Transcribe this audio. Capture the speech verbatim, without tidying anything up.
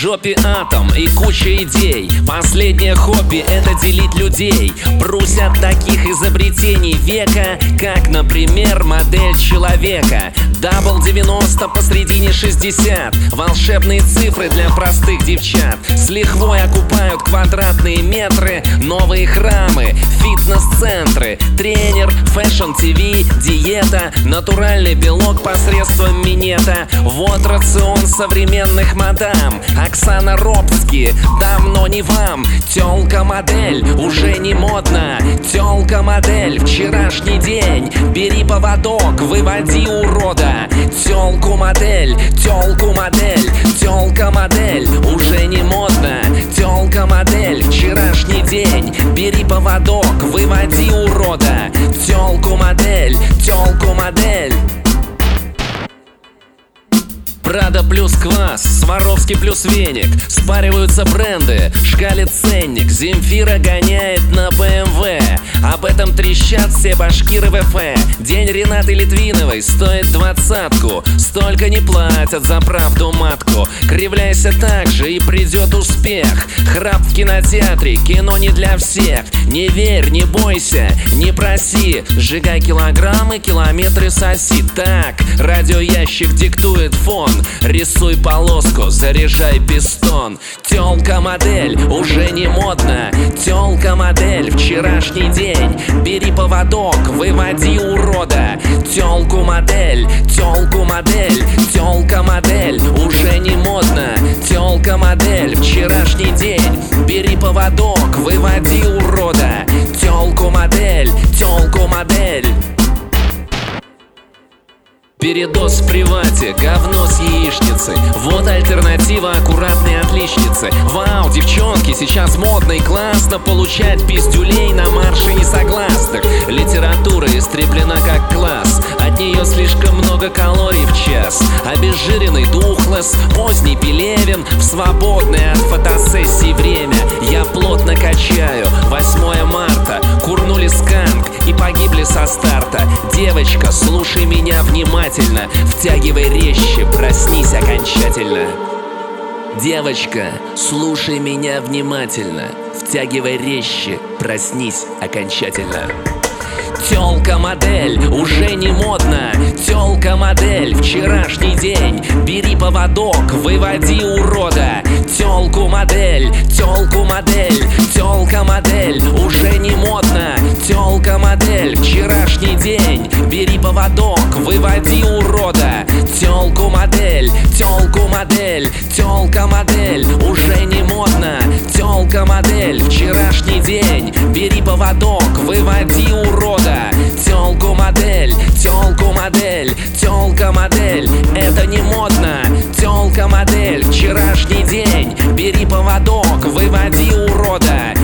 жопе атом и куча идей. Последнее хобби — это делить людей. Прусь от таких изобретений века, как, например, модель человека. Дабл девяносто посредине шестьдесят. Волшебные цифры для простых девчат. С лихвой окупают квадратные метры. Новые храмы, фитнес-центры, тренер, фэшн-ТВ, диета, натуральный белок посредством минета. Вот рацион современных мадам. Оксана Робски, давно не вам. Тёлка-модель, уже не модно. Тёлка-модель, вчерашний день. Бери поводок, выводи урода. Тёлку-модель, тёлку-модель, тёлка-модель, уже не модно. Тёлка-модель, вчерашний день. Бери поводок, выводи урода. Тёлку-модель, тёлку-модель. Прада плюс квас, Сваровский плюс веник. Спариваются бренды, шкалит ценник. Земфира гоняет на БМВ. Об этом трещат все башкиры ВФ. День Ренаты Литвиновой стоит двадцатку. Столько не платят за правду матку. Кривляйся так же и придет успех. Храп в кинотеатре, кино не для всех. Не верь, не бойся, не проси. Сжигай килограммы, километры соси. Так, радиоящик диктует фон. Рисуй полоску, заряжай пистон. Тёлка-модель, уже не модно. Тёлка-модель, вчерашний день. Бери поводок, выводи урода. Тёлку-модель, тёлку-модель, тёлка-модель, уже не модно. Тёлка-модель, вчерашний день. Бери поводок, выводи урода. Тёлку-модель, тёлку-модель. Передоз в привате, говно с яичницей. Вот альтернатива аккуратной отличницы. Вау, девчонки, сейчас модно и классно получать пиздюлей на марше несогласных. Литература истреблена как класс. От нее слишком много калорий в час. Обезжиренный Духлесс, поздний Пелевин. В свободное от фотосессий время я плотно качаю. восьмое марта, курнули сканк и погибли со старта. Девочка, слушай меня внимательно. Втягивай резче, проснись окончательно. Девочка, слушай меня внимательно. Втягивай резче, проснись окончательно. Тёлка-модель, уже не модно. Тёлка-модель, вчерашний день. Бери поводок, выводи урода. Тёлку-модель, тёлку-модель, тёлка-модель, уже не модно. Тёлка-модель, вчерашний день. Бери поводок, выводи урода. Тёлку-модель, тёлку-модель, тёлка-модель, уже не модно. Тёлка-модель, вчерашний день. Бери поводок, выводи урода. Тёлку-модель, тёлку-модель, тёлка-модель, это не модно. Тёлка-модель, вчерашний день. Бери поводок, выводи урода.